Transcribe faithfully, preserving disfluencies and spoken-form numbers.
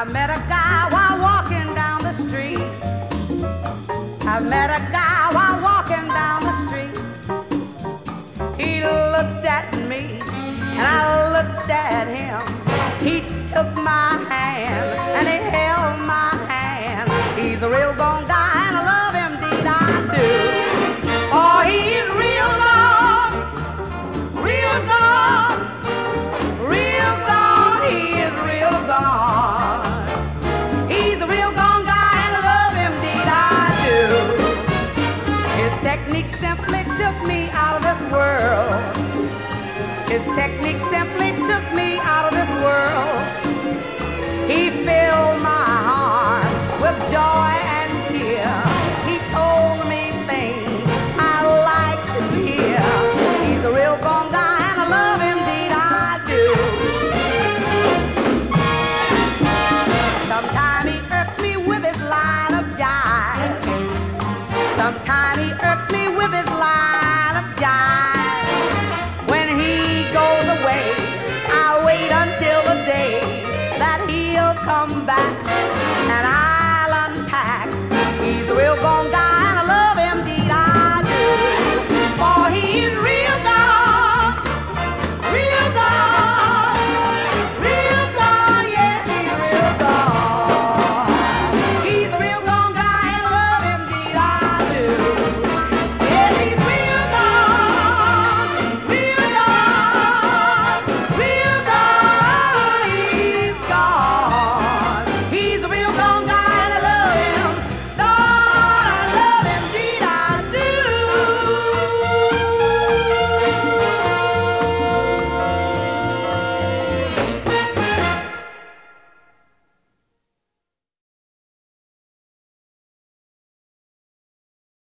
I met a guy while walking down the street. I met a guy while walking down the street. He looked at me and I looked at him. He took my hand and he held my hand. He's a real gone guy and I love him, indeed I do. Oh, he's real gone, real gone, real gone. He is real gone. He's a real gone guy and I love him, indeed I do. His technique simply took me out of this world. His technique simply took me out of this world. He filled my heart with joy and cheer. He told me things I like to hear. He's a real gone guy and I love him, indeed I do. Sometimes he irks me with his line of jive. Sometimes he irks me